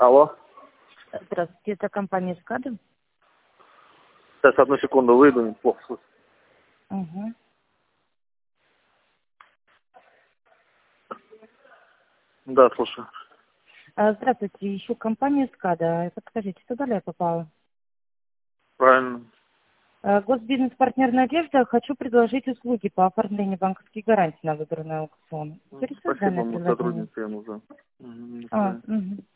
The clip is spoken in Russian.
Алло. Здравствуйте, это компания «Скада». Сейчас, одну секунду, выйду, плохо слышу. Угу. Да, слушаю. Здравствуйте, ищу компанию «Скада». Подскажите, туда ли я попала? Правильно. Госбизнес-партнер «Надежда». Хочу предложить услуги по оформлению банковских гарантий на выбранный аукцион. Интересует Спасибо, данное мы предложение? сотрудничаем уже. Угу.